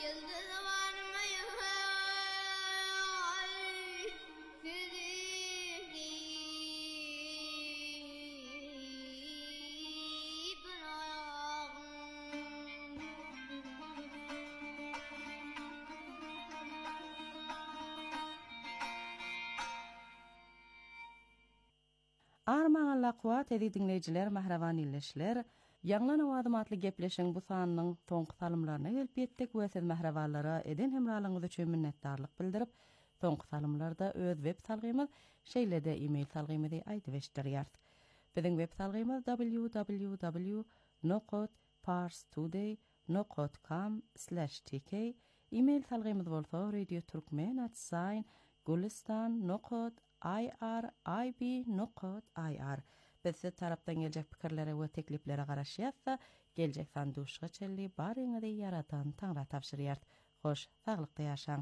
Armağanla kuat edi dinleyiciler, mahravan illeşler. Yanlan awadım atly gepleşiň bu sanynyň soňky salymlaryna gelip ýetdik. Bu siz mahrawanlara eden hemralygyňyz üçin minnetdarlyk bildirip, soňky salymlarda öz web salgymyz şeýlede e-mail salgymyzy aýdyp eşdirýär. Biziň web salgymyz www.parstoday.com/tk. E-mail salgymyz bolsa radioturkmen@gulistan.irib.ir. Bizde tarapdan gelecek pikirlere we tekliplere garaşýarsa, gelecek sanduşga çelli baryňyzy yaratan Taňra tapşyrýar. Hoş, saglykda ýaşaň.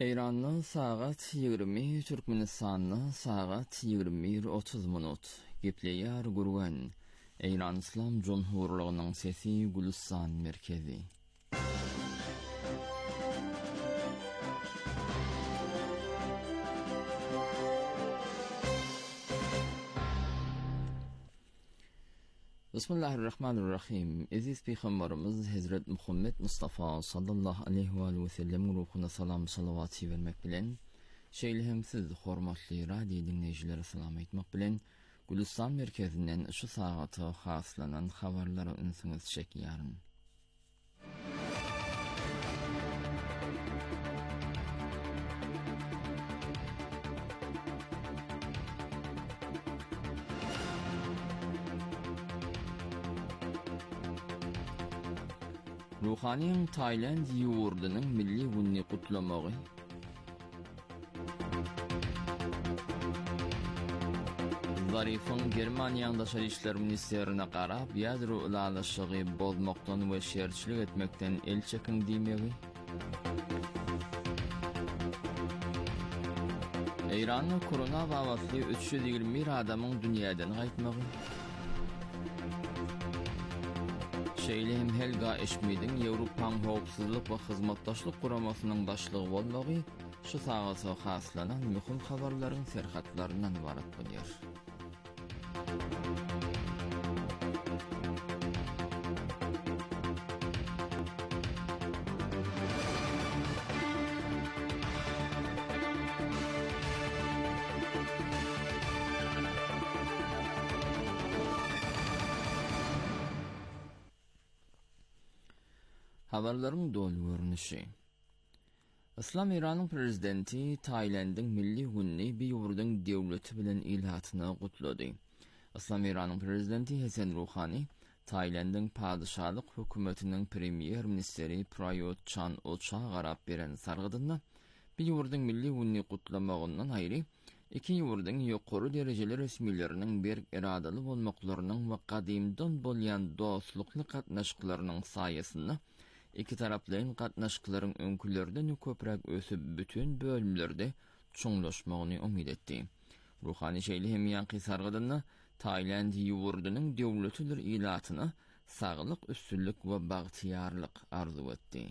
İran'ın saat 20, Türkmenistan'ın saat 21:30 minut. Gepleýär gurgan. İran İslam Cumhuriyeti'nin sesi Gülistan merkezi. Bismillahirrahmanirrahim. Aziz Peygamberimiz Hazret Muhammed Mustafa sallallahu aleyhi ve sellem ruhuna salam salavat vermek bilen, şeýle siz hormatly radio dinleýijileri salam etmek bilen, Gülistan merkezinden şu sagata haslanan habarlara ünsiňiz çekýäryn. Ruhaniň Tayland ýurdunyň milli günni gutlamagy. Zarifyň Germaniýanyň daşary işler ministerine garap ýadro ulalaşygy bozmakdan we şerçilik etmekden el çekin diýmegi. Iranyň korona wagtly 321 adamyň dünýäden gaýtmagy. Şeýlem Helga Eşmidin Ýewropaň howpsuzlyk we hyzmatdaşlyk guramasynyň başlygy bolmagy şu sagata haslanan mühim habarlaryň serhatlaryndan ibarat bolýar. Habarlaryň dolu görnüşi. İslam İran'ın prezidenti Tayland'ın milli günni bir ýurduň döwleti bilen ilhatyny gutlady. İslam İran'ın prezidenti Hasan Ruhani, Tayland'ın padişahlyk hökümetiniň premier ministeri Prayut Chan-o-cha garap beren sargydyna bir ýurduň milli günni gutlamagyndan aýry, iki ýurduň ýokary derejeli resmileriniň berk iradaly bolmaklarynyň we gadymdan bolýan dostlukly gatnaşyklarynyň saýasynda iki taraplyň gatnaşyklaryň öňkülerden köprek ösüp bütün bölümlerde çoňlaşmagyny umyt etdi. Ruhani şeýle hem ýanky sargydyna Tayland ýurdunyň döwletidir ilatyny saglyk, üstünlük we bagtyarlyk arzu etdi.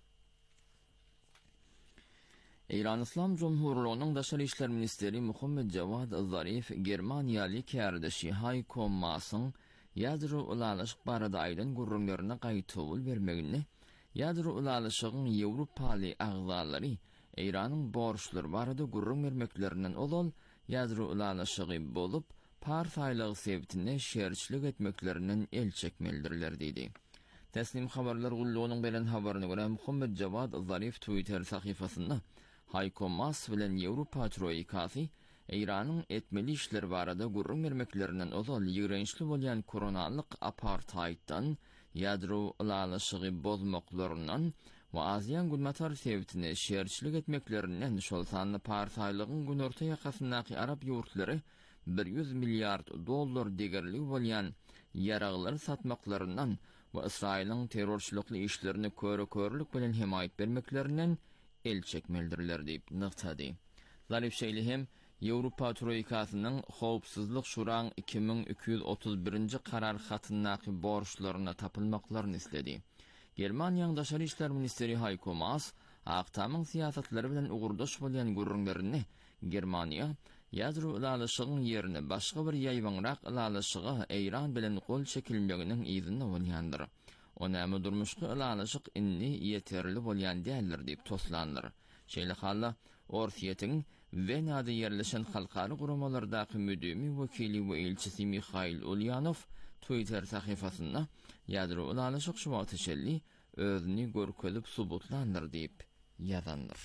İran İslam Cumhuriyeti'nin daşary işler ministeri Muhammed Javad Zarif Germaniýaly kärdeşi Heiko Maasyň ýadro ulalaşyk barada aýdan gurrunlaryna gaýtawul bermegini, ýadro ulalaşygyň Ýewropaly agzalary İranyň borçlary barada gurrun bermeklerinden olal ýadro ulalaşygy bolup parsaýlygy sebitinde şerçilik etmeklerinden el çekmelidirler diýdi. Teslim habarlar gullugynyň beren habaryna görä Muhammed Javad Zarif Twitter sahyfasynda Heiko Maas bilen Ýewropa troýkasy İranyň etmeli işler barada gurrun bermeklerinden olal ýigrençli bolýan koronalyk apartheiddan ýadro ulalaşygy bozmaklarynyň we Aziýan gulmatar sebitine şerçilik etmeklerinden şol sanly parsaýlygyň gün orta ýakasyndaky Arap ýurtlary $100 milliard degerli bolýan ýaraglar satmaklarynyň we Israýlyň terrorçylykly işlerini körlik bilen himayet bermeklerinden el çekmelidirler diýip nyktady. Zarif şeýle hem Ýewropa troýkasynyň howpsuzlyk şuraň 2231-nji karar hatyndaky borçlaryna tapylmaklaryny isledi. Germaniýanyň daşary işler ministeri Heiko Maas, Aktamyň siýasatlary bilen ugurdaş bolýan gurrunlaryny Germaniýa ýadro ulalaşygyň ýerine başga bir ýaýwanrak ulalaşyga Iran bilen gol çekilmeginiň ýzyny bolýandyr. Onamy durmuşky ulalaşyk inni ýeterli bolýan däldir diýip toslandyr. Şeýle halla Orsiýetiň Venada ýerleşen halkary guramalardaky müdümi wekili we elçisi Mikhail Ulyanov Twitter sahyfasynda ýadro ulalaşyk şuba teşelli özüni görkezip subutlandyr diýip ýazandyr.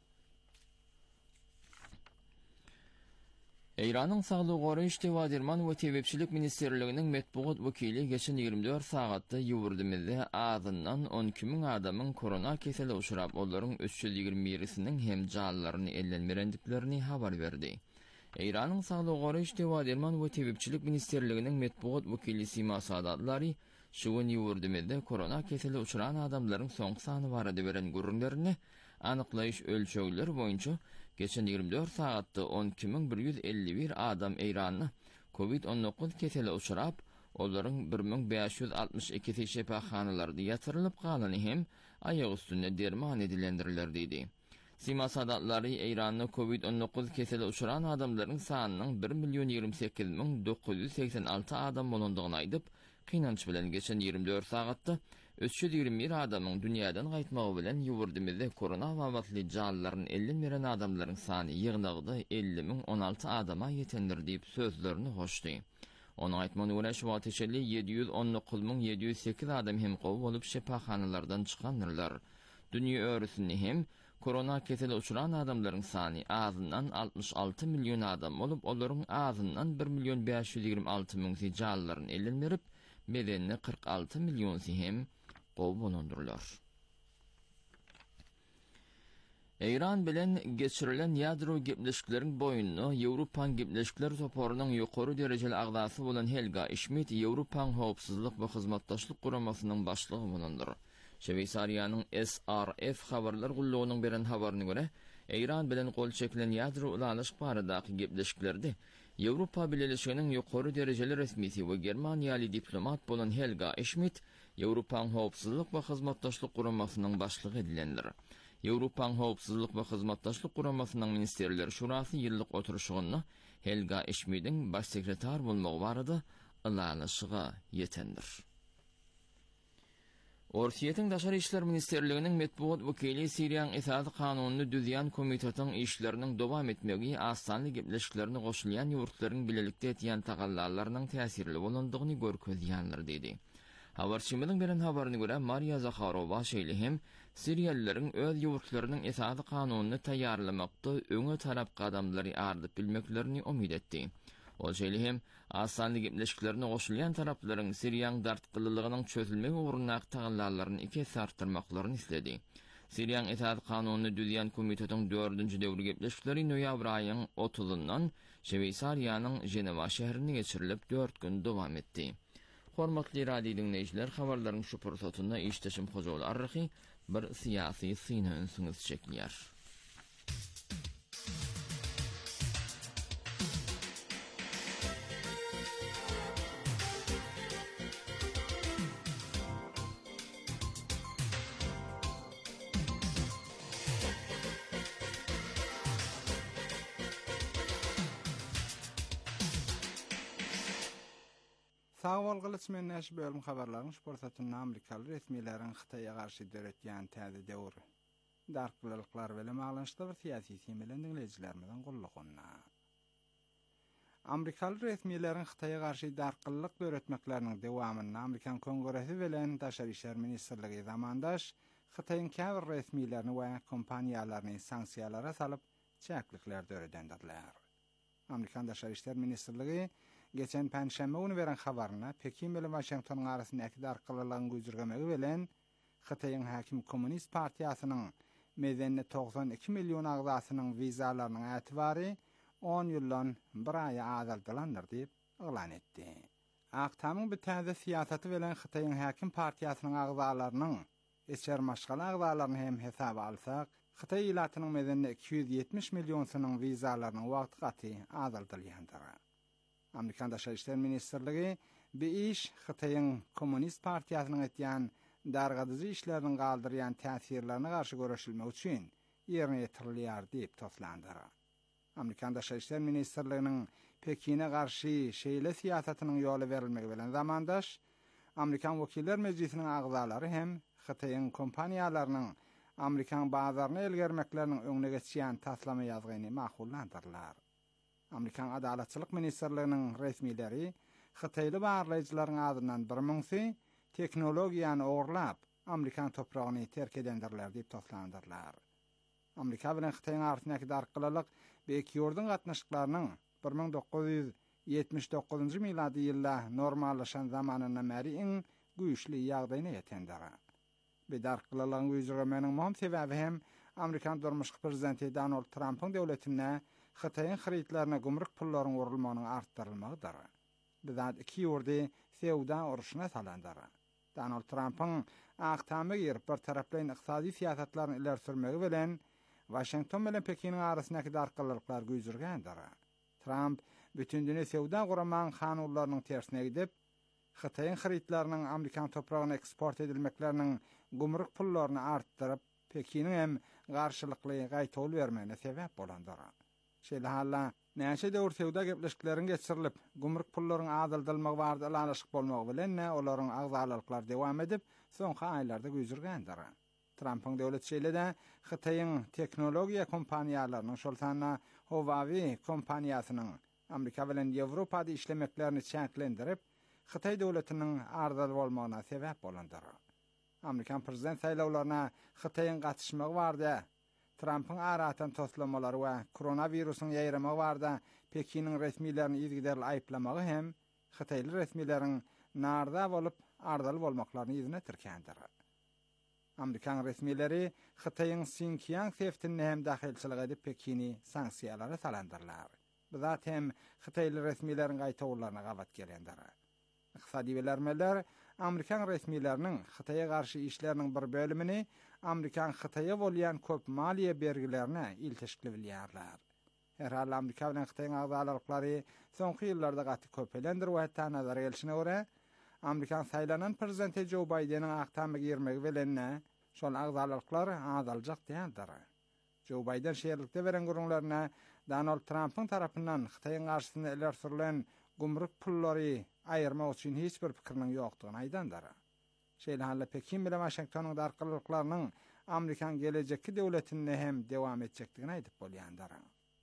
İran'ın Sağlık Goraýyş Derman we Tebepçilik Ministerliginiň metbuat wekili geçen 24 sagatda ýurdumyzda azyndan 12.000 adamyň korona keseli uçurap olaryň 321-siniň hem jalaryny ellenmerendiklerini habar berdi. İran'ın Sağlık Goraýyş Derman we Tebepçilik Ministerliginiň metbuat wekili Sima Sadatlary şu gün ýurdumyzda korona keseli uçuran adamlaryň soňky sany barada beren gurrunlaryny Anyklaýyş ölçegleri boýunça geçen 24 saatda 12.151 adam Eýranyna COVID-19 keseli uçurap, olaryň 1562 şepaxanalarda ýatyrylyp galany hem aýak üstünde derman edilendirler diýdi. Sima sadatlary Eýranyna COVID-19 keseli uçuran adamlaryň sanynyň 1.028.986 adam bolandygyny aýdyp, kynanç bilen geçen 24 saatda 321 adamyň dünýäden gaýtmagy bilen ýurdymyzda korona wabatly janlaryň 50 miren adamlaryň sany ýygnagdy 50.016 adama ýetendir diýip sözlerini hoşdy. Onu aýtmany göre şu wagt içinde 719.708 adam hem gowy bolup şepaxanalardan çykanlar. Dünýä öresinde hem korona keseli uçuran adamlaryň sany azyndan 66 milyon adam bolup, olaryň azyndan 1.526.000 janlaryň elendirip, bedenine 46 milyon hem gowy bolundurlar. Eýran bilen geçirilen ýadro gepleşikleriň boýunny Ýewropan gepleşikler toporunyň ýokary derejeli agdasy bolan Helga Schmidt Ýewropan howpsuzlyk we hyzmatdaşlyk guramasynyň başlygy bolandyr. Şweýsariýanyň SRF habarlar gullugynyň beren habaryna görä, Eýran bilen gol çekilen ýadro ulanyş baradaky gepleşiklerde Ýewropa Birleşiginiň ýokary derejeli resmisi we Germaniýaly diplomat bolan Helga Schmidt Ýewropan howpsuzlyk we hyzmatdaşlyk guramasynyň başlygy edilendir. Ýewropan howpsuzlyk we hyzmatdaşlyk guramasynyň ministerleri şurasy ýyllyk oturuşyny Helga Schmidtiň baş sekretar bolmagy barada ulanyşyga ýetendir. Orsiýetiň Daşary işler ministerliginiň medpuat wekili Siriýanyň esasy kanunyny düzýän komitetiň işleriniň dowam etmegi asanly gepleşiklerini goşulýan ýurtlaryň bilelikde etýän tagallalarynyň täsirli bolandygyny görkezýänler dedi. Habarçymyň beren habaryna görä Maria Zakharova şeýle hem Siriýalileriň öz ýurtlarynyň esasy kanunyny taýýarlamakda öňe tarap adamlary ardyp bilmeklerini umyt etdi. O şeýle hem asanly gepleşiklerini goşulýan taraplaryň Siriýanyň dartgylylygynyň çözülmegi ugruna tagallalaryny iki artyrmaklaryny isledi. Siriýanyň esasy kanunyny düzýän komitetiň 4-nji döwri gepleşikleri noýabr aýynyň 30-ndan Şweýsariýanyň Jenewa şäherine geçirilip 4 gün dowam etdi. Hormatly radio dinleýijiler, habarlaryň şu pursatyna işdeşim hojaly arryhy bir syýasy syna ünsüňiz çekýär. Sağ bolgylyç men näşe bölüm habarlaryň şportatyny Amerikaly resmiýetlerin Xitaýa garşy döretýän täze döwr darkylyklar bilen maglanyşda bir syýasy semelen dinleýijilerimiň gullugyna. Amerikaly resmiýetlerin Xitaýa garşy darkylyk döretmekleriniň dowamyny Amerikan Kongresi bilen Daşary işler ministrligi zamandaş Xitaýyň käbir resmiýetlerini we kompaniýalaryny sanksiýalara salyp çäklikler döredendirler. Amerikan Daşary işler ministrligi geçen Perşembe günü beren habaryna Pekin bilen Washington arasyndaky darkylylygyň güýjürgemegi bilen Xitaýyň Häkim Kommunist Partiýasynyň medenine 92 milyon agdasynyň wizalarynyň ätibary 10 ýyldan bir aýa azaldylandyr diýip elan etdi. Aktamyň bir täze syýasaty bilen Xitaýyň Häkim Partiýasynyň agdalarynyň eçer maşgal agdalaryny hem hesaba alsak, Xitaý ýylatynyň medenine 270 milyon wizalarynyň wagty gaty azaldylýandyr. Amerikan Daşary işler ministrligi bu iş Xitaýyň Kommunist Partiýasynyň etýän dargadyjy işleriniň galdyrýan täsirlerine garşy görüşilmek üçin ýerine ýetirilýär diýip toslandyr. Amerikan Daşary işler ministrliginiň Pekine garşy şeýle syýasatynyň ýoly berilmegi bilen zamandaş Amerikan Wekiller Mejlisiniň agzalary hem Xitaýyň kompaniýalarynyň Amerikan bazaryna elgermekleriniň öňüne geçýän taslama ýazgyny makullandyrlar. Amerikan Adalatçylyk Ministrliginiň resmiýetleri Xitaýly barlaýjylaryň adyndan 1000 teknologiýany ogurlap Amerikan topragyny terk edendirler diýip toslandyrlar. Amerika bilen Xitaýyň arasyndaky darkylylyk bu iki ýurdun gatnaşyklarynyň 1979-njy milady ýylda normallaşan zamanyna märi iň güýçli ýagdaýyna ýetendir. Bu darkylylygyň güýjürgemeniň muhim sebebi hem Amerikan durmuşky prezidenti Donald Trump'yň döwletine Xitaýyň xaritlaryna gümrük pullaryň urulmagynyň artdyrylmagydyr. Bu zat iki ýurdy sewda uruşyna salandyr. Donald Trump'ın aqtamy girip bir taraplayn iqtisadi siýasatlaryny ileri sürmegi bilen Washington bilen Pekinin arasyndaky darkylyklar güýjürgendir. Trump bütün dünya sewda guraman kanunlarynyň tersine gidip, Xitayň xaritlarynyň Amerikan topragyna eksport edilmekleriniň gumruk pullaryny artdyryp, Pekinin hem garşylykly gaýtol bermegine sebäp bolandyr. Şeýle halla näçe döwür sewda gepleşiklerin geçirilip, gumruk pullarynyň azaldylmagy barada alanyşyk bolmagy bilen olaryň agzalyklar dewam edip, soňky aýlarda güýjürgendir. Trump'ın döwlet şeýlede Xitayň teknologiýa kompaniýalarynyň şoltana Huawei kompaniýasynyň Amerika bilen Ýewropada işlemeklerini çäklendirip, Xitay döwletiniň ardal bolmagyna sebäp bolandyr. Amerikan prezident saýlawlaryna Xitayň gatnaşmagy barda, Trump'ın aratan toslamalary we koronawirusyň ýaýramagy barda Pekinin resmiýlerini ýygyderli aýplamagy hem Xitayly resmiýleriň narda bolup ardal bolmaklaryny ýüzüne türkendir. Amerikan resmiýleri Xitayň Xinjiang seftini hem dahilçilik edip Pekini sanksiýalara salandyrlar. Bu zat hem Xitayly resmiýleriň gaýtawlaryna gabat gelendir. Iqtisadi bilermeler Amerikan resmiýleriniň Xitayga garşy işleriniň bir bölümini Amerikan Xitayga bolýan köp maliýe bergilerine ilteşikli bilýärler. Her hal Amerika bilen Xitaýyň agzalaryklary soňky ýyllarda gaty köpelendir we hatda nazar gelişine görä Amerikan saýlanan prezidenti Joe Biden'in aqtamy girmegi bilen şol agzalyklar azaljak diýendir. Joe Biden şeýerlikde beren gurulmaryna Donald Trump'ın tarapyndan Xitaýyň garşysyna ileri sürülen gumruk pullary aýyrmak üçin hiç bir pikiriniň ýokdugyny aýdandyr. Şeýle halla Pekin bilen Washingtonyň darkylyklarynyň Amerikan gelejekki döwletine hem dewam etjekdigini aýdyp bolýandyr.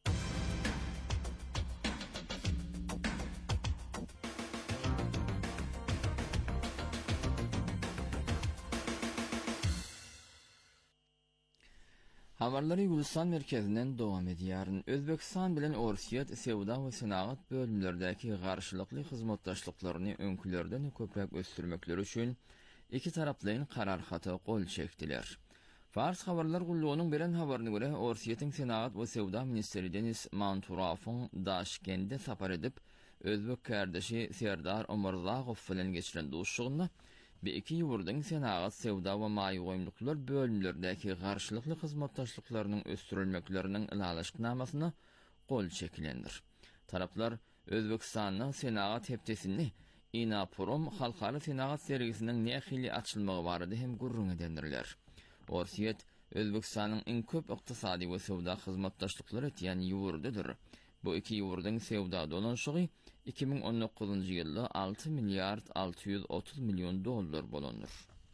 Habarlary Gülistan merkezinden dowam edýär. Özbekistan bilen Orsiýet sewda we senagat bölümlerdäki garşylykly hyzmatdaşlyklaryny öňkülerden köprek ösdürmekleri üçin iki taraplyň kararhaty gol çekdiler. Fars habarlar gullugynyň beren habaryna görä Orsiýetiň senagat we sewda ministri Denis Manturowyň Daşkende sapar edip özbek kardeşi Serdar Omarzagow bilen geçiren duşugyna bir iki ýurdyň senagat sewda we maýy goýumluklar bölümlerdäki garşylykly hyzmatdaşlyklarynyň ösdürilmekleriniň ilalaşyknamasyna gol çekilendir. Taraplar Özbekistanyň senagat hepdesini Inapurum halkary senagat sergisiniň nähili açylmagy barady hem gurrun edendirler. Orsiýet Özbekistanyň iň köp ykdysady we sewda hyzmatdaşlyklary ýani ýurdydyr. Bu iki ýurdyň sewda dolanşygy 2019-njy ýylda 6 milyard 630 milyon dollar bolandyr.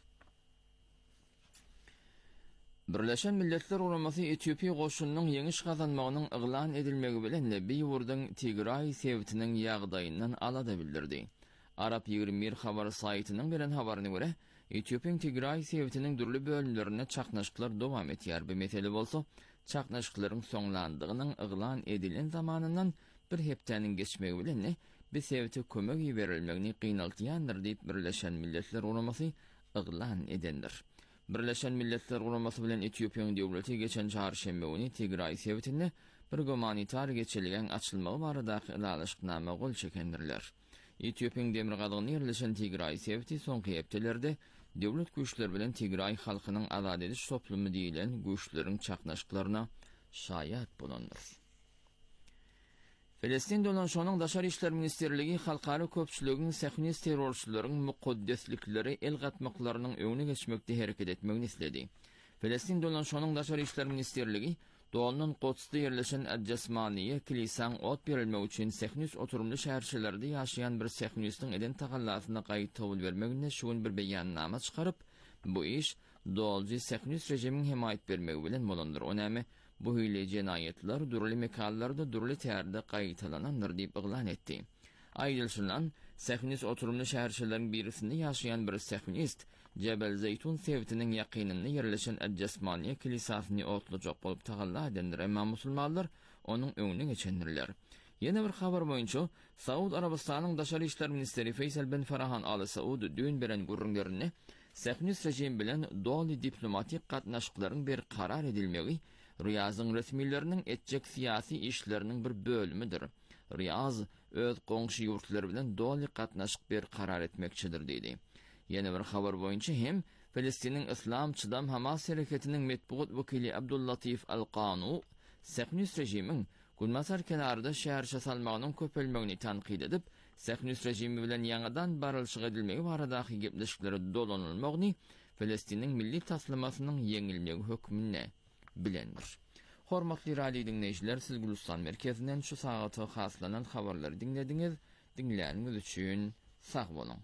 Birleşen Milletler Uramasy Etiopiýa goşunynyň ýeňiş gazanmagynyň yglan edilmegi bilen bir ýurdyň Tigray sewtiniň ýagdaýyndan alada bildirdi. Arap 21 habar saýtynyň beren habaryna görä, Etiopiýanyň Tigray sewtiniň durly bölümlerine çaknaşyklar dowam etýär. Bu mesele bolsa, çaknaşyklaryň soňlandygynyň yglan edilen zamanyndan bir hepdeniň geçmegi bilen bir sewte kömek berilmegini gynaltýandyr diýip Birleşen Milletler Uramasy yglan edendir. Birleşen Milletler Uramasy bilen Etiopiýanyň döwleti geçen çarşembe güni Tigray sewtine bir humanitar geçirilen açylmagy baradaky ilalaşyknama gol çekendirler. Etiopiýanyň demir gadygyny ýerleşen Tigray sewti soňky hepdelerde döwlet güýçleri bilen Tigray halkynyň azad ediş toplumy diýilen güýçleriň çaknaşyklaryna şaýat bolandyr. Filistin dolanşanyň Daşary işler ministerligi halkary köpçüligiň sehnist terrorçylaryň mukaddeslikleri el gatmaklarynyň öňüne geçmekde hereket etmegini isledi. Filistin dolanşanyň Daşary işler ministerligi Doğanın Qodsda yerleşen Adjasmaniye kilisan ot berilmek üçin sehnist oturumly şäherçilerde ýaşaýan bir sehnistin eden tagallasına gaýt tawul bermegine şuun bir beýannama çykaryp, bu iş dolji sehnist rejimiň himayet bermegi bilen bolandyr. Onamy bu hile jenaýetler durly mekanlarda durly täýärde gaýtalanandyr diýip yglan etdi. Aýdylşylan sehnist oturumly şäherçileriň birisinde ýaşaýan bir sehnist Jebel Zeytun sevtiniň ýakynynda ýerleşen Adjasmaniye kilisasyny otlajak bolup tagalla edendir. Emma musulmanlar onuň öňüne geçendirler. Ýene bir habar boýunça Saud Arabistanyň Daşary işler ministeri Faysal bin Farahan Al Saud düň beren gurrunlaryny sehnist rejim bilen doly diplomatik gatnaşyklaryň bir karar edilmegi Riyaz'ın resmiýleriniň etjek siýasy işleriniň bir bölümidir. Riyaz öz goňşy ýurtları bilen doly gatnaşyk bir karar etmekçidir diýdi. Ýene bir habar boýunça hem Filistiniň Islam Çydam Hamas hereketiniň metbuat wekili Abdullatif Al-Qanu Sähnüs rejimiň Gulmasar kenarda şäherçe salmagynyň köpelmegini tanqid edip, Sähnüs rejimi bilen ýangadan barylşyk edilmegi baradaky gepleşikleri dolanylmagyny Filistiniň milli taslamasynyň ýeňilmegi hökmüne bilendir. Hormatly radio dinleýijiler, siz Gülistan merkezinden şu sagata haslanan habarlary dinlediňiz. Dinleýäniňiz üçin sag bolun.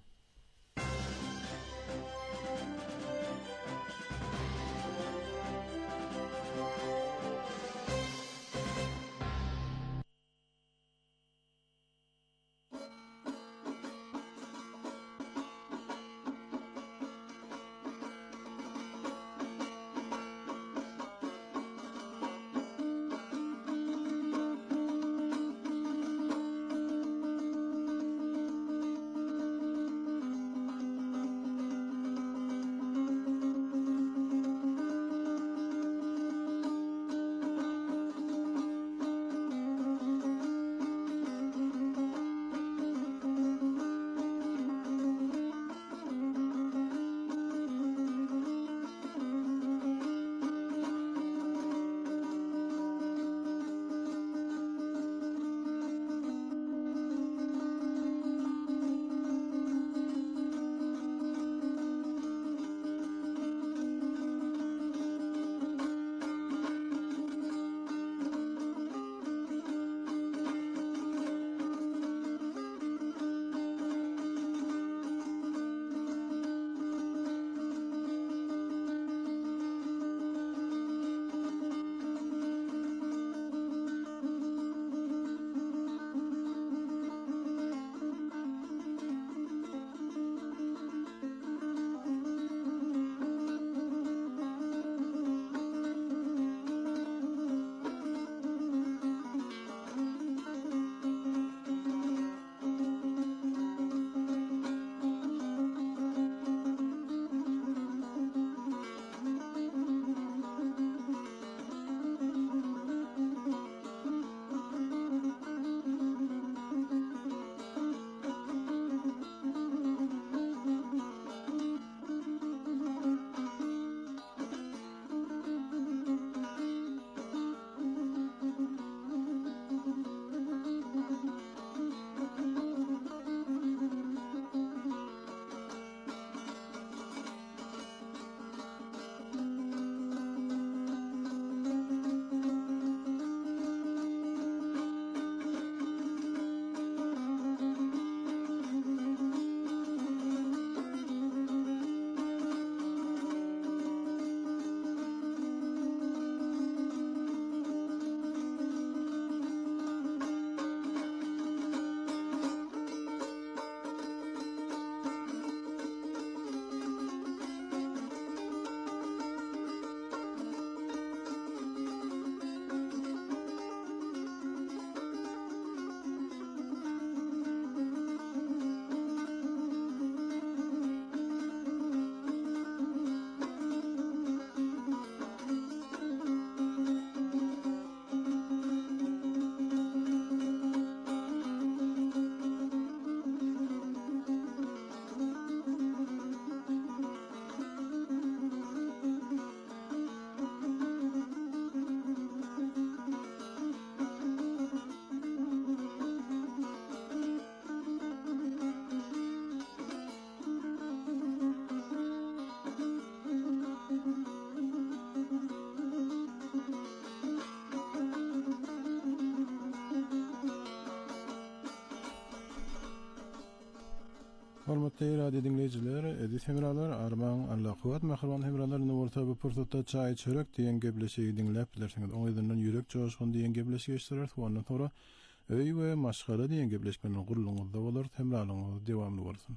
Hormatly radio dinleyijiler, edis hemralar, arman, Allah kuwat, mahruman hemralarny ortaga pursatda çay çörek diýen gepleşigi dinläp bilersiňiz. Oňyzyndan ýürek joşgun diýen gepleşigi eşdiler. Ondan sonra öý we maşgala diýen gepleşmeniň gurulmagyda bolar, hemralaryňyz dewamly bolsun.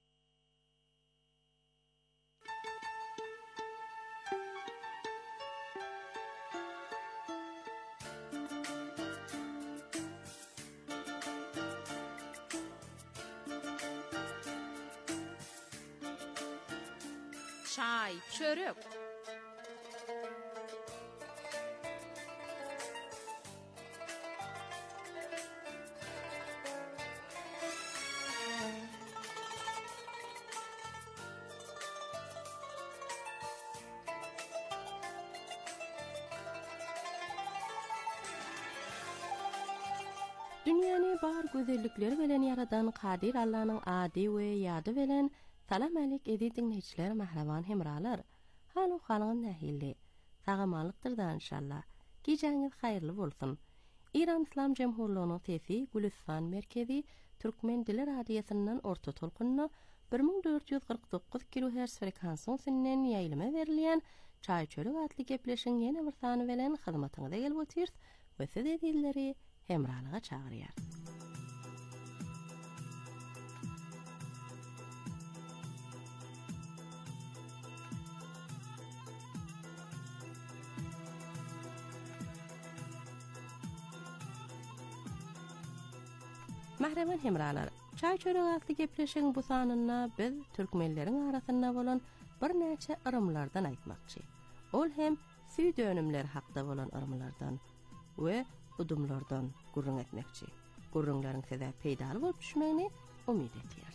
Çay, çörek. Dünýäni bar gözellikleri bilen yaradan Kadir Allah'ın ady we ýady bilen salam alik edi dinleýiçiler, mahraban hemralar. Halu halyn nähili? Sagamalyktır da inşallah. Gijaňyz haýyrly bolsun. İran İslam Jemhurluğunyň sesi Gülistan merkezi Türkmen dili radiosynyň orta tolkununa 1449 kHz frekansyň sininden ýaýlyma berilýän Çaýçölük adly gepleşiň ýene bir sany bilen hyzmatyňyza gelip otyrs we siz edilleri hemralyga çagyrýar. Mahraman hemralar, Çaýçölük adly gepleşiň bu sanyna biz türkmenleriň arasynda bolan bir näçe ırımlardan aýtmakçy. Ol hem süýt dönümler hakda bolan ırımlardan we udumlardan gurrun etmekçi. Gurrunlaryň size peýdaly bolup düşmegini umyt etýär.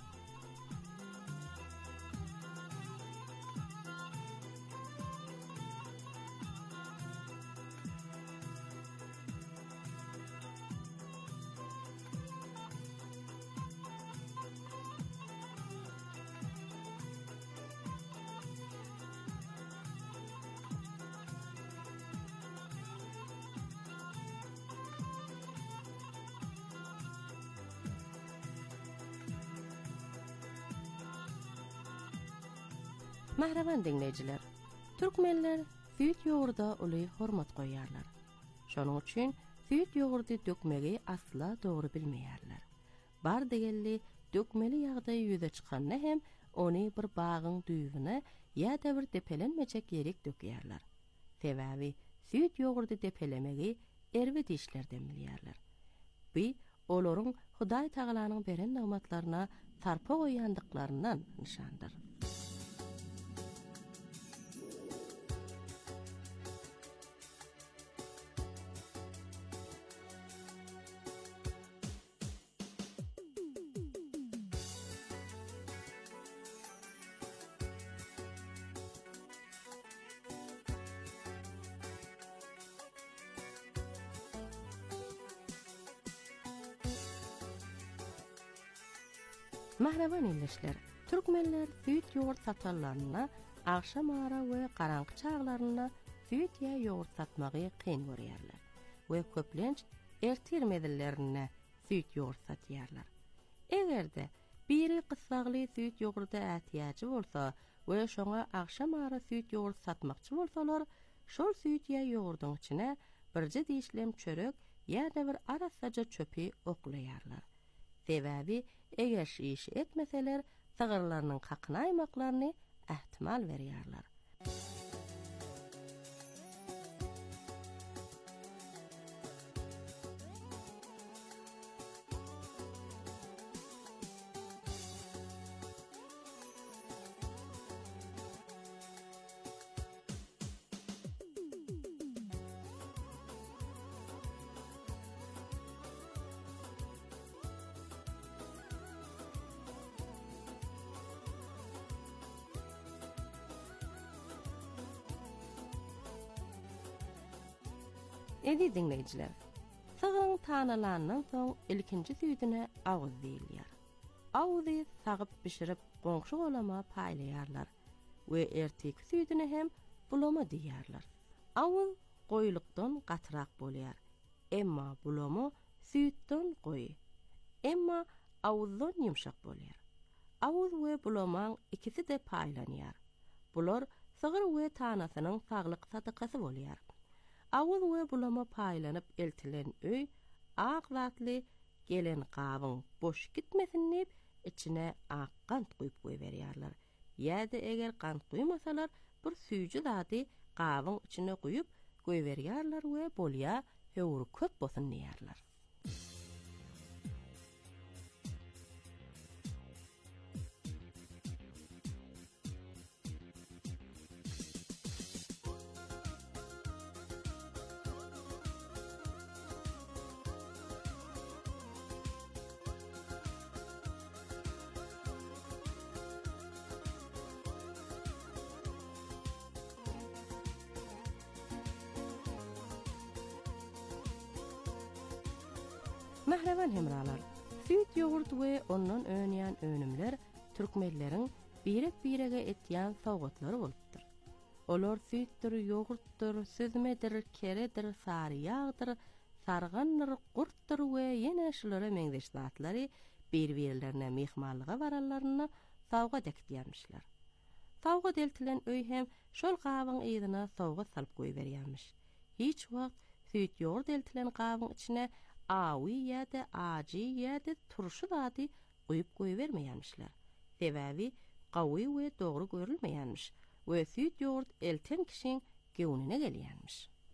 Mahraman dinleyijiler, türkmenler süýt ýogurda uly hormat goýýarlar. Şonuň üçin süýt ýogurdy dökmegi asla dogry bilmeýärler. Bar degelli dökmeli ýagdaý ýüze çykanda hem ony bir bagyň düýbüne ýa-da bir depelenmejek ýerik dökýärler. Sebäbi süýt ýogurdy depelemegi erwe dişlerden bilýärler. Bu olaryň Hudaý Tagalanyň beren nagmatlaryna tarpa goýandyklaryndan nişandyr. Mahraban illeşler, türkmenler süýt ýogurt satarlaryna, akşam ara we garaňky çaglaryna süýt ýa ýogurt satmagy kyn görýärler we köplenç ertirmedilerine süýt ýogurt satýarlar. Egerde biri kysagly süýt ýogurda ätiýaçy bolsa we şoňa akşam ara süýt ýogurt satmakçy bolsalar, şol süýt ýa ýogurdyň içine birje diýişlem çörek ýa-da bir arasaja çöpi oklaýarlar. Sebäbi eger şu işi etmeseler, sagyrlarynyň hakyna aýmaklaryny ähtimal berýärler. Edi dinleyijiler, sagyň tanalanyň soň ilkinji süýdüne awuz diýilýär. Awuzy sagyp pişirip goňşy bolama paýlaýarlar we erteki süýdüne hem bulama diýýärler. Awuz goýulykdan gatyrak bolýar, emma bulama süýtden goý. Emma awuzdan ýumşak bolýar. Awuz we bulamaň ikisi de paýlanýar. Bular sagyr we tanasynyň saglyk sadakasy bolýar. Awuz we bulama paýlanyp eltilen öý ak zatly gelen gabyň boş gitmesin diýip içine ak gant goýup goýberýärler. Ýa-da eger gant goýmasalar bir süýji zady gabyň içine goýup goýberýärler we bolýa höwür köp bolsun diýärler. Mahrevan hemralar, süýt ýogurt we ondan öňýän önümler türkmenleriň birek-birege etýän sowgatlary bolupdyr. Olar süýtdir, ýogurtdyr, süzmedir, keredir, sary ýağdyr, sargandyr, gurtdyr we ýene şolary meňzeş zatlary bir-birlerine mehmanlyga baralaryny sowga dekdiýärmişler. Sowga deltilen öý hem şol gabyň ýygyna sowga salyp goýberýärmiş. Hiç wagt süýt ýogurt deltilen gabyň içine awy ýa-da ajy ýa-da turşy zady goýup goýbermeýärmişler. Sebäbi gawy we dogry görülmeýärmiş we süýt ýogurt elten kişiň göwnüne gelýärmiş.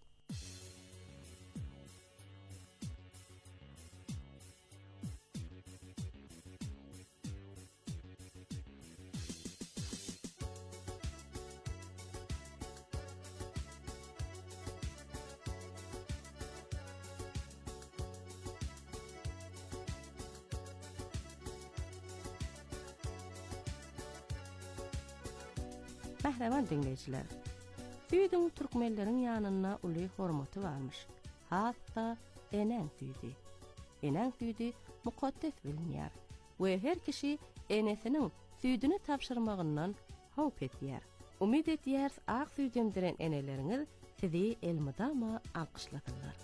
Mahrevan dinleyijiler, süýdüň türkmenleriň ýanyna uly hormaty barmy. Hatda enen süýdi. Enen süýdi mukaddes bilinýär we her kişi enesiniň süýdüni tapşyrmagyndan howp etýär. Umid etýär ak süýdemdiren eneleriňiz sizi elmydama alkyşladylar.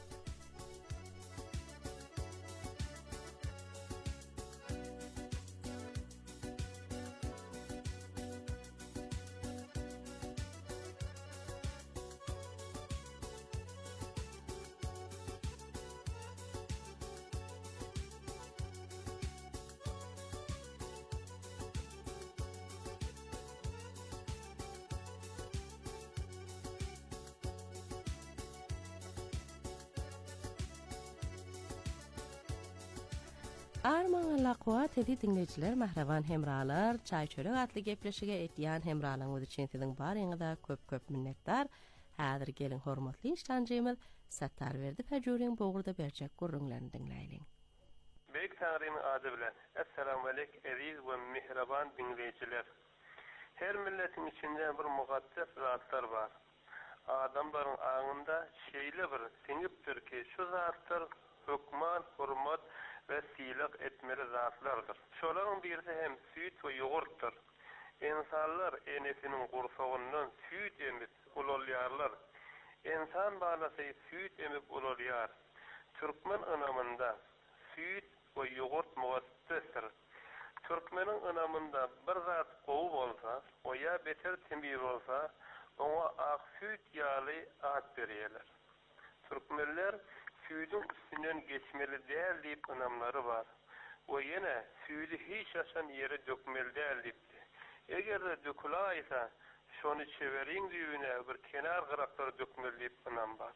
Arman laqwat edi dinleyijiler, mahrevan hemralar, çay çörek atly gepleşige etýän hemralaryňyz üçin siziň baryňyzda köp minnetdar. Häzir gelin hormatly işçanjymyz Sattar berdi Pejuriň bogurda berjek gurrunlaryny dinleýin. Beyk Tanrı'nın adı bilen. Esselamu aleyk aziz ve mihraban dinleyijiler. Her milletin içinde bir mukaddes zatlar var. Adamların ağında şeýle bir siňipdir ki şu zatlar hukman, hurmat ve silik etmeli zatlardır. Şolaryň birisi hem süýt we ýogurtdyr. İnsanlar enesiniň gursagyndan süýt emip ulalýarlar. İnsan balasy süýt emip ulalýar. Türkmen anamynda süýt we ýogurt mugaddesdir. Türkmeniň anamynda bir zat gowy bolsa, o ýa beter temir bolsa, oňa ak süýt ýaly ad berýärler. Türkmenler süýdüň üstünden geçmeli däl diýip anamlary bar. O ýene süýdi hiç ýaşan ýere dökmeli däl diýipdi. Eger döküläýse, şonu çeveriň diýüne bir kenar gyraklary dökmeli diýip anam bar.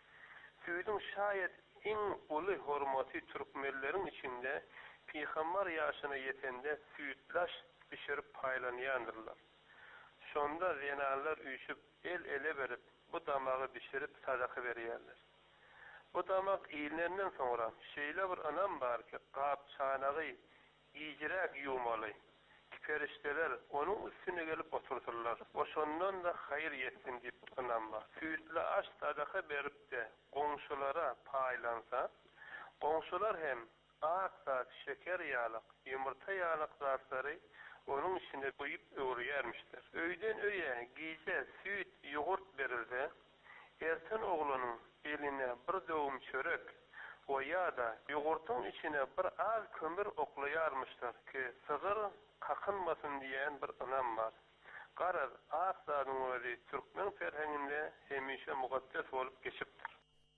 Süýdüň şaýat iň uly hormaty türkmenleriň içinde Peygamber ýaşyna ýetende süýtlaş pişirip paýlanýandyrlar. Şonda zenalar üýşüp el-ele berip bu damagy pişirip sadaka berýärler. Bu damak iýilenden soňra şeýle bir anam bar ki, gap çanagy ýigirek ýumaly. Perişteler onun üstüne gelip oturturlar. Oşondan da hayır yetsin diýip anam bar. Süýtle aş sadaka berip de goňşulara paýlansa, goňşular hem ak şeker ýalyk, ýumurta ýalyk zatlary onun içine goýup öwrýärmişler. Öýden öýe giýse süýt, ýogurt berilse, erten oglanyň eline bir döwüm çörek o ýa-da ýogurtyň içine bir az kömür oklaýarmışlar ki, sygyr kakınmasın diýen bir anam bar. Garaz aksadyň özi türkmen ferhenginde hemişe mukaddes bolup geçipdir.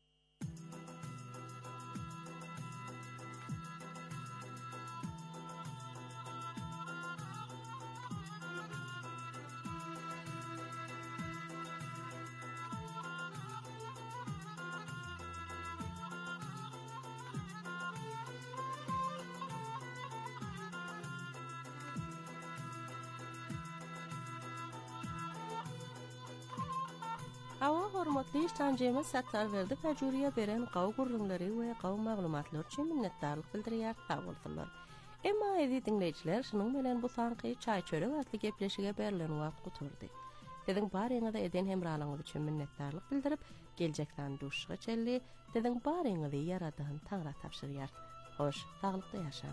Hawa hormatly işçanjymyz Sattar berdi Pejuriýa beren gaw gurrunlary we gaw maglumatlar üçin minnetdarlyk bildirýär, sag bolsunlar. Emma aziz dinleyijiler, şunuň bilen bu sanky çay çörek atly gepleşige berilen wagt guturdy. Siziň baryňyzda eden hemralaryňyz üçin minnetdarlyk bildirip, geljekden duşga çelli, siziň baryňyzy yaradan Taňra tapşyrýar. Hoş, sağlıklı yaşa.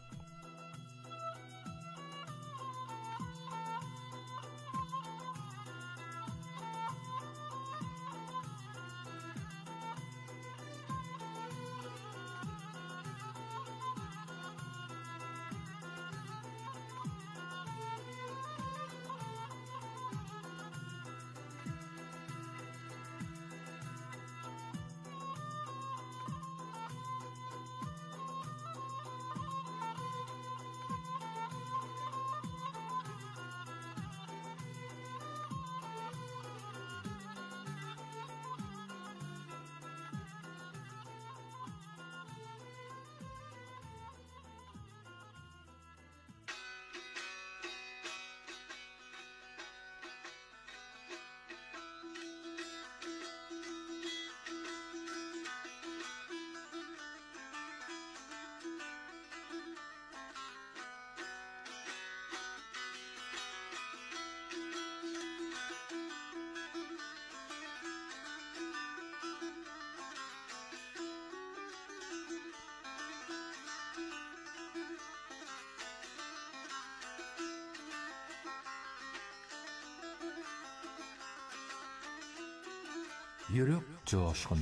Yürek coşkunu.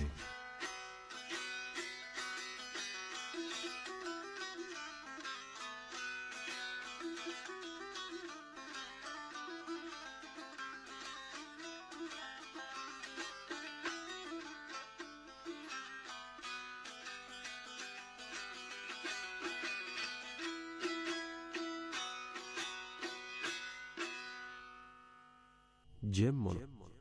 Cemmol.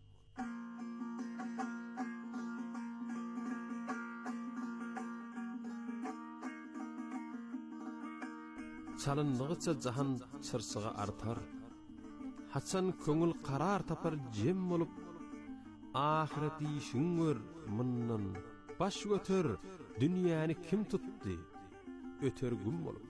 Çalındıgıça jahan çırsyga artar. Haçan köngül qarar tapar jem bolup ahireti şüngür munnan baş götür dünýäni kim tutdy ötergüm bolup.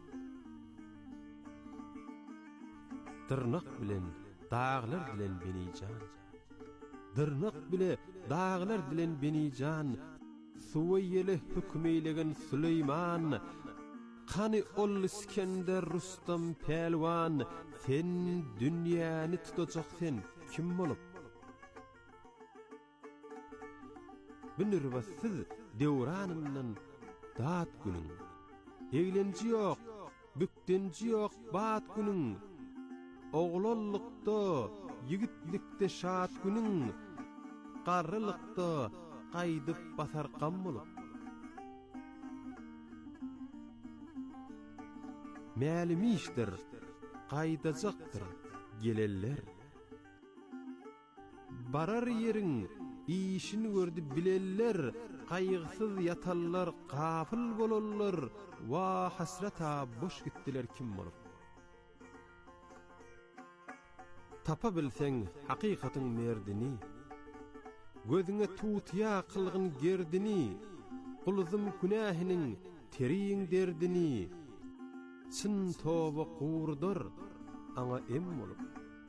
Tırnak bilen dağlar dilen beni can. Tırnak bile dağlar dilen beni can. Suwayyeli hükmeylegen Süleyman Qani ol İskender Rustam Pelvan sen dünýäni tutacaksen kim bolup? Binirbassiz dewranyndan dat günüň. Eglenji ýok, bükdenji ýok bat günüň. Oglonlukda, yigitlikde şat günüň. Garrylykda gaýdyp basarqan bolup. Mälimişdir, qaydajaktır geleller. Barar yeriň işini gördü bileller, qaýgysyz yatallar, gafil bolallar, wa hasrata boş gitdiler kim bolup. Tapa bilseň hakykatyň merdini, gözüňe tutýa kılgyn gerdini, gulzym günähiniň teriň derdini, çyn toba qurdur aňa em bolup.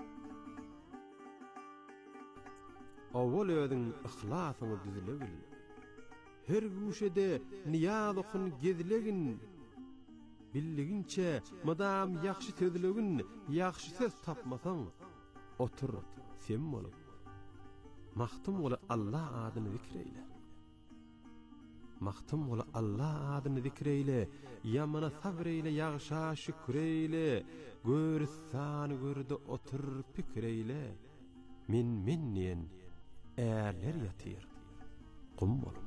Awal ödüň ihlasy düzülegil. Her guşede niyaz okun gezilegin. Billiginçe madam yaxşı sözlegin, yaxşı söz tapmasaň otur sen bolup. Mahtum ola Allah adyny zikreyle. Mahtum ola Allah adyny zikreyle, yamana sabreyle, ýagşa şükreyle, görsan gördi otur pikreyle. Min diyen äler yatyr. Qum bolup.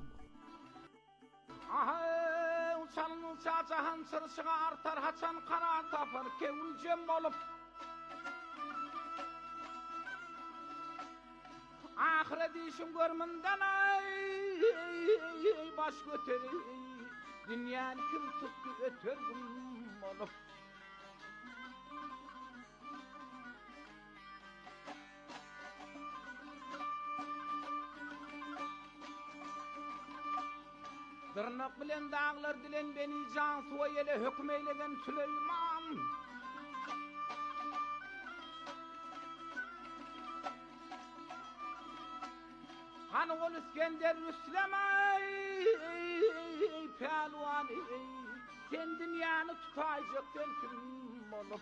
Uçanın jahan çyrşyga artar, haçan qara tapar, kewül jem bolup. Ahiret işim görmünden ay baş göteri dünýäni kim tutdy ötergüm bolup. Tırnak bilen dağlar dilen beni can suwayyeli hükmeylegen Süleyman. Qani ol İskender Rüstem Pelvan sen dünyanı tutayacaktan kim olup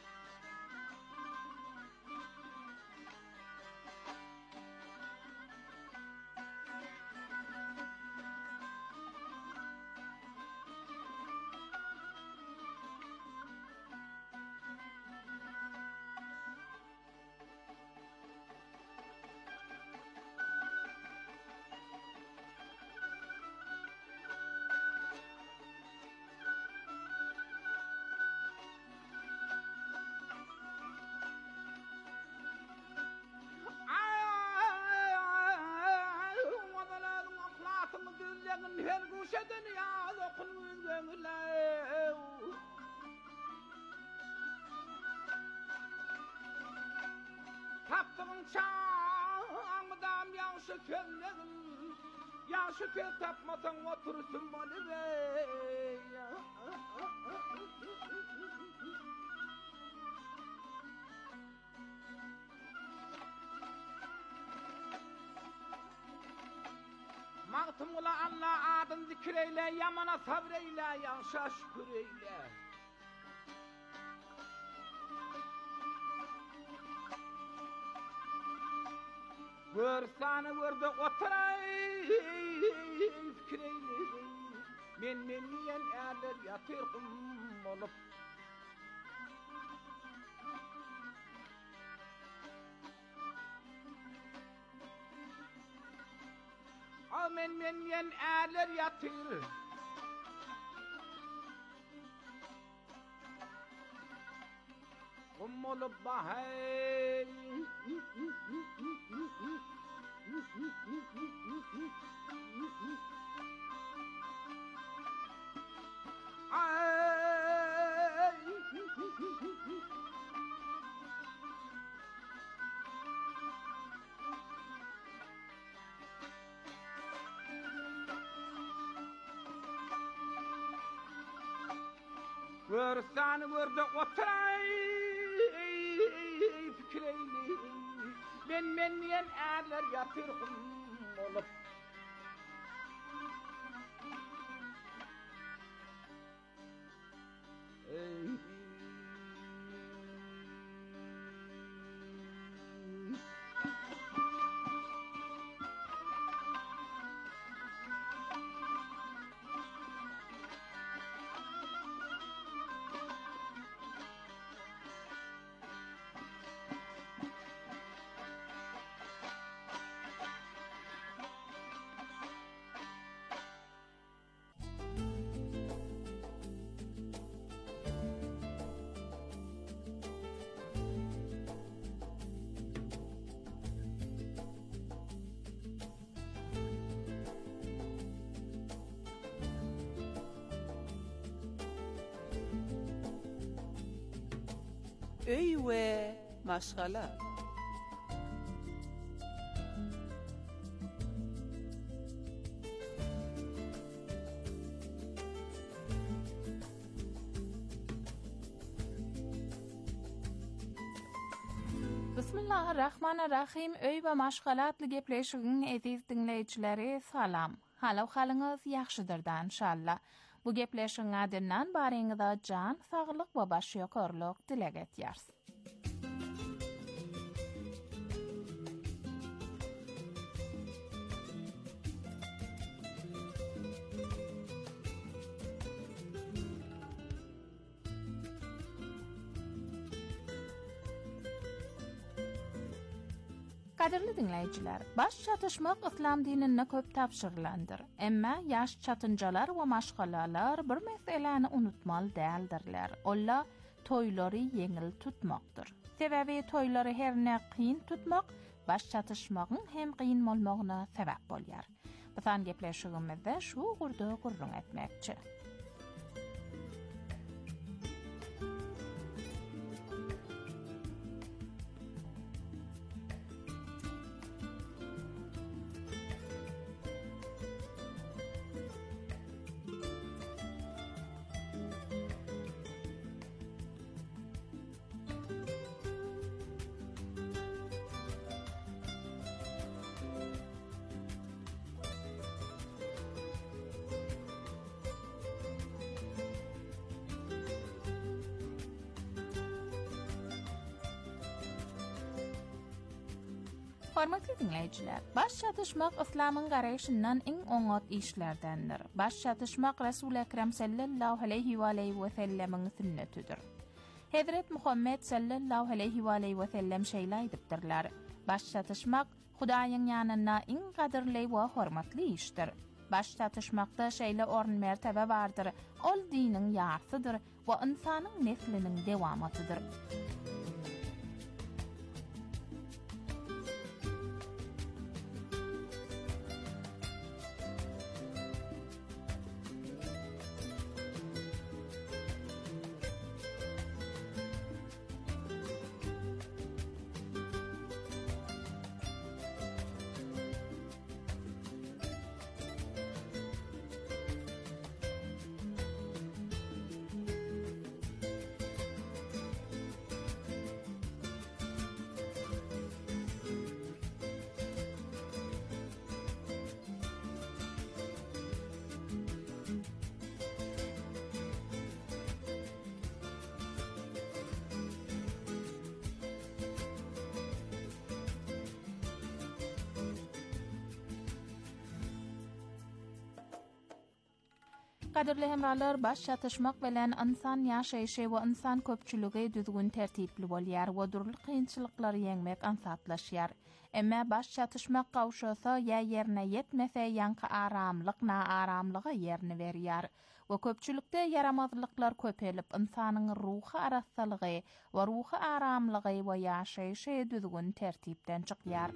her guşeden ya dokun gönüle taptığın çağımdan yanşı tönlerim yanşı tön tapmasan oturursun bana be Mağtım ula Allah adın zikreyle, yamana sabreyle, yanşa şükür eyle. Vırsanı vırdı oturay, zikreyle. Men niyen erler yatırım olup. Men yen erler yatır Ummul bahay Vırsanı vırdı oturay fikreyli men yen erler yatırım olup Öy we maşgala. Bismillahirrahmanirrahim. Öy we maşgalatly gepleşigiň eziz dinleýijileri salam. Halaw halyňyz ýaxşydyr-da inşallah. Bu gepleşigiň adından baryňyzda jan, saglyk we baş ýokarlyk dilek etýärs. Kadirli dinleyijiler, baş çatışmak İslam dinine köp tapşyrlandyr. Emma ýaş çatynjalar we maşgalalar bir meseleni unutmaly däldirler. Olla toýlary ýeňil tutmakdyr. Sebebi toýlary herne kyn tutmak baş çatışmagyň hem kyn bolmagyna sebäp bolýar. Bizan gepleşigimizde şu gurda gurrun etmekçi. Hormatly dinleyijiler, baş çatışmak İslamyň garaýşyndan iň oňat işlerdendir. Baş çatışmak Resul Ekrem sallallahu aleyhi we sellem sünnetidir. Hazret Muhammed sallallahu aleyhi we sellem şeýle aýdypdyrlar. Baş çatışmak Hudaýyň ýanyna iň gaderli we hormatly işdir. Baş çatışmakda şeýle orn mertebe bardyr. Ol diniň ýarsydyr we insanyň nesliniň dewamatydyr. Kadirli hemralar, baş çatışmak bilen insan ýaşaýşy we insan köpçüligi düzgün tertipli bolýar we durly kynçylyklary ýeňmek ansatlaşýar. Emma baş çatışmak gawşasa ýa ýerine ýetmese ýanky aramlyk na-aramlyga ýerini berýär we köpçülükde yaramazlyklar köpelip insanyň ruhy arassalygy we ruhy aramlygy we ýaşaýşy düzgün tertipden çykýar.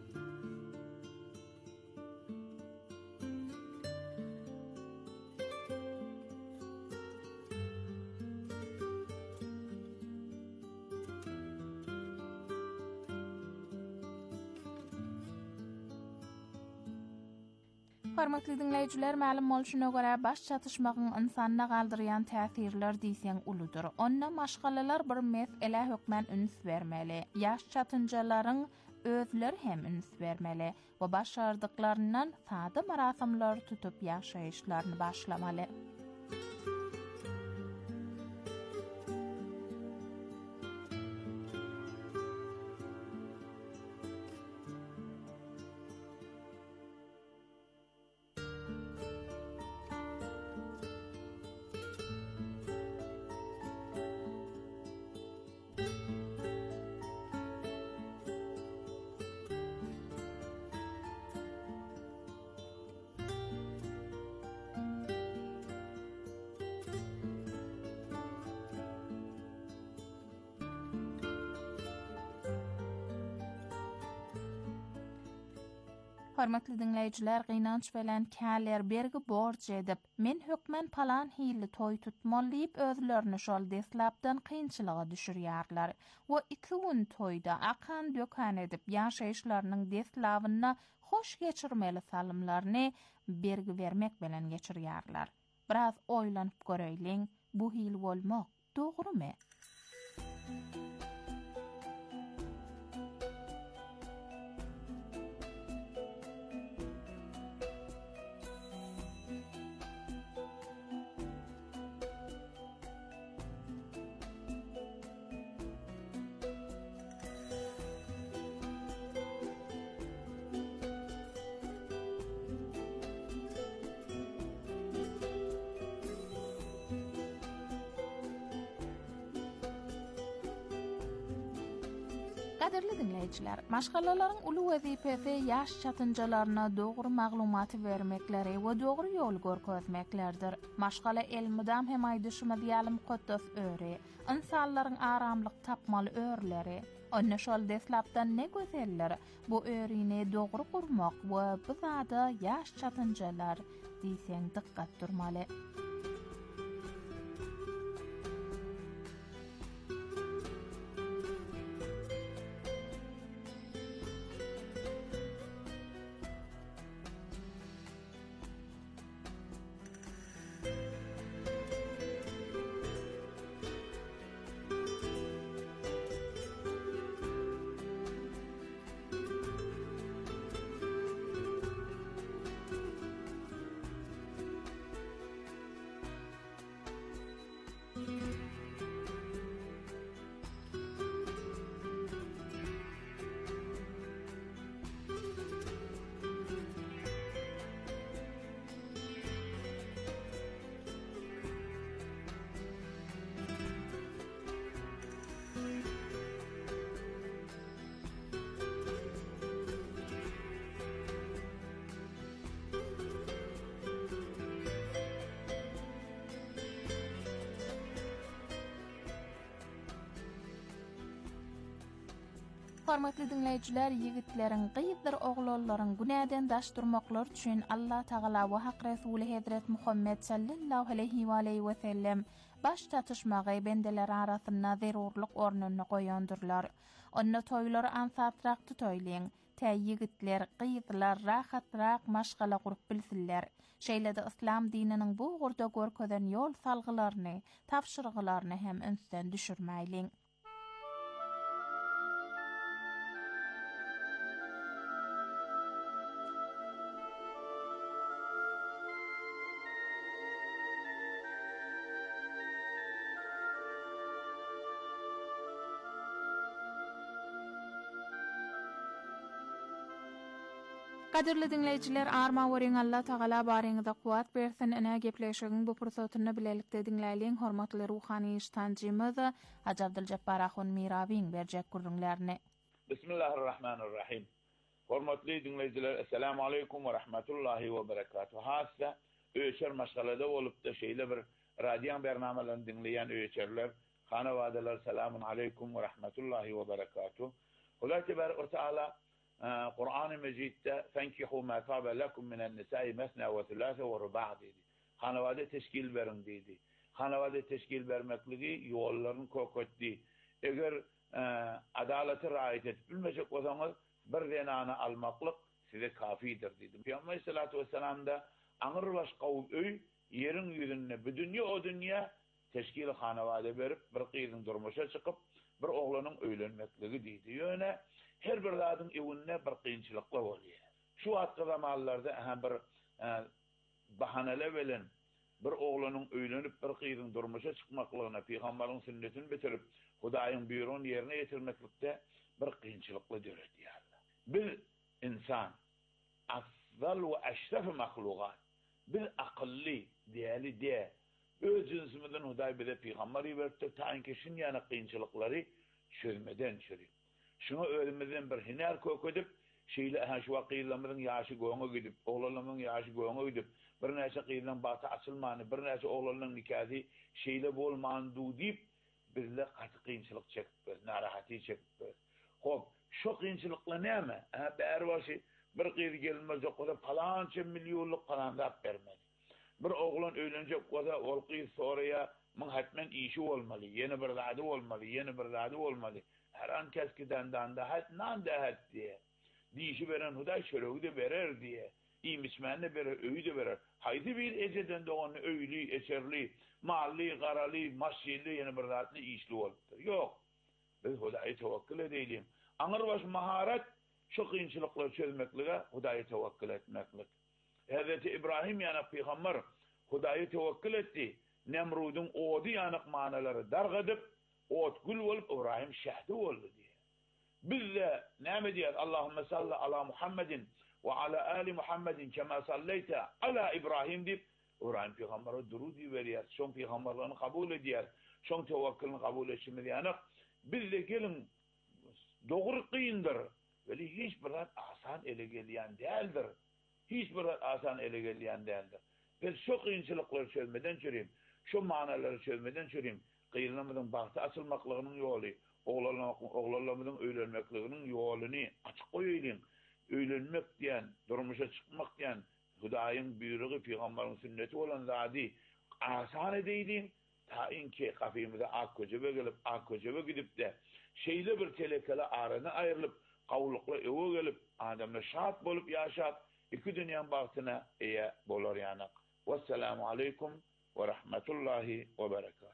Hormatly dinleyijiler, ma'lum bolşuna görä baş çatışmagyň insanyna galdyrýan täsirler diýseň uludur. Onna maşgalalar bir mesele hökmen üns bermeli. Ýaş çatynjalaryň özleri hem üns bermeli we başardyklarynyň sada marasamlar tutup ýaşaýyşlaryny başlamaly. Hormatly dinleyijiler, gynanç bilen käler bergi borç edip, men hökmen palan hili toy tutmalyp özlerini şol deslapdan kynçylyga düşürýärler. We iki gün toyda akan dökan edip ýaşaýyşlarynyň deslawyna hoş geçirmeli salymlaryny bergi vermek bilen geçirýärler. Biraz oýlanyp göreýliň, bu hil bolmak dogrymy? Kadirli dinleyijiler, maşgalalaryň uly wezipesi ýaş çatynjalaryna dogry maglumaty bermekleri we dogry ýol görkezmeklerdir. Maşgala elmydam hem aýdyşymyz ýalym gotos öre, insanlaryň aramlyk tapmaly örleri, onna şol deslapdan ne gözeller, bu örini dogry gurmak we bu zada ýaş çatynjalar diýseň dikkat durmaly. Hormatly dinleyijiler, yigitlerin gıydır oğlanlaryň günäden daşdurmaklar üçin Allah Taala we Hak Resuli Hazret Muhammed sallallahu aleyhi we aleyhi we sellem baş tatışmagy bendeler arasynda zerurlyk ornuny goýandyrlar. Onna toýlary ansatrak tutoýlyň. Tä yigitler, gyýdylar rahatrak maşgala gurup bilsinler. Şeýlede İslam dininiň bu gurda görkezden ýol salgylaryny, tapşyrgylaryny hem ünsden düşürmäýliň. Kadirli dinleyijiler, arma weriň Allah Taala baryňyza kuwat bersin. Ene gepleşigiň bu pursatyny bilelikde dinläýän hormatly ruhany iştancymyz Haji Abduljabbar Ahun Mirabiň berjek gurrunlaryny. Bismillahirrahmanirrahim. Hormatly dinleyijiler, assalamu aleykum we rahmetullahi we berekatuh. Hassa öýçer maşgalada bolup da şeýle bir radio bernamalaryny dinleýän öýçerler, hanawadalar, salamun aleykum we rahmetullahi we berekatuh. Allah Teala Kur'an-ı Mecid'de "Fenkihu ma tabe lekum minen nisa'i mesna ve thulâse ve rubâ" dedi. Hanavada teşkil verin dedi. Hanavada teşkil vermekligi yollarını kokotdi. Eger adaleti riayet etip bilmeyecek olsanız bir denanı almaklık size kafidir dedi. Peygamber sallallahu aleyhi ve sellem de anırlaş kavul öy yerin yüzünde bir dünya o dünya teşkil hanavada verip bir kıyının durmuşa çıkıp bir oğlanın öylenmekligi dedi. Yöne her bir zadın evinde bir kıyınçılıkla oluyor. Şu hakkı zamanlarda bir bahanele veren bir oğlanın öylenip bir kıyının durmuşa çıkmaklığına Peygamberin sünnetini bitirip Hudaýyň buyruğunu yerine getirmeklikte bir kıyınçılıkla diyor. Bir insan afdal ve eşref mahlukat bir akılli değerli diye öz cinsimizden Hudaý bize Peygamberi verdi taýin keşin yani kıyınçılıkları çözmeden çürüyor. Şunu ölümüzden bir hiner köködüp, şeýle şu wagtlarymyň ýaşy goňa gidip, oğlanlaryň ýaşy goňa gidip, bir näçe kıylan batı açylmany, bir näçe oğlanlaryň nikahy şeýle bolmandy diýip, bizle gaty kıyınçylyk çekip, narahaty çekip. Hop, şu kıyınçylykla näme? Bäri başy bir gyzy gelmez ýokda palança milyonlyk palan dap bermeli. Bir oğlan öýlenjek bolsa, ol gyzy soraýa, men hatmen işi bolmaly, ýene bir zady bolmaly, ýene bir zady bolmaly. Her an keskiden da hat nan da hat diye. Dişi veren Hudaý şöreği de verer diye. İmişmende verer, öýü de verer. Haydi bir eceden doğan öýli, eçerli, malli, garalı, maşyly ýene bir zatly işli bolupdyr. Yok. Biz Hudaýa tewekkül edeýlim. Aňyr baş maharet şu kıyınçılıkları çözmeklige Hudaýa tewekkül etmeklik. Hazreti İbrahim ýa-ni Peygamber Hudaýa tewekkül etdi. Nemrud'un ody ýanyk manalary dargadyp ot gül bolup İbrahim şehdi oldu diye. Biz de näme diýär? Allahumme salli ala Muhammedin ve ala ali Muhammedin kema salleyte ala İbrahim diýip İbrahim peýgambere durud berýär. Şoň peýgamberliğini kabul edýär. Şoň tewekkülini kabul etşimiz ýanyk. Biz de gelin dogry kıyındır. Beli hiç bir zat asan ele gelýän däldir. Hiç bir zat asan ele gelýän däldir. Biz şu kıyınçılıkları çözmeden çürüyüm. Şu manalary çözmeden çürüyüm. Kıyılanmazın bahtı açılmaklarının yolu, oğlanlarımızın öğlenmeklerinin yolunu açık koyuyla, öğlenmek diyen, durmuşa çıkmak diyen, Hudaýyň buyruğu, Peygamberin sünneti olan zadi asan edeydin, tayin ki kafemize ak köcebe gelip, ak köcebe gidip de, şeyle bir telekele arana ayrılıp, kavlukla eve gelip, adamla şahat bolup yaşat, iki dünyanın bahtına bolar yanak. Vesselamu aleykum ve rahmetullahi ve berekatuhu.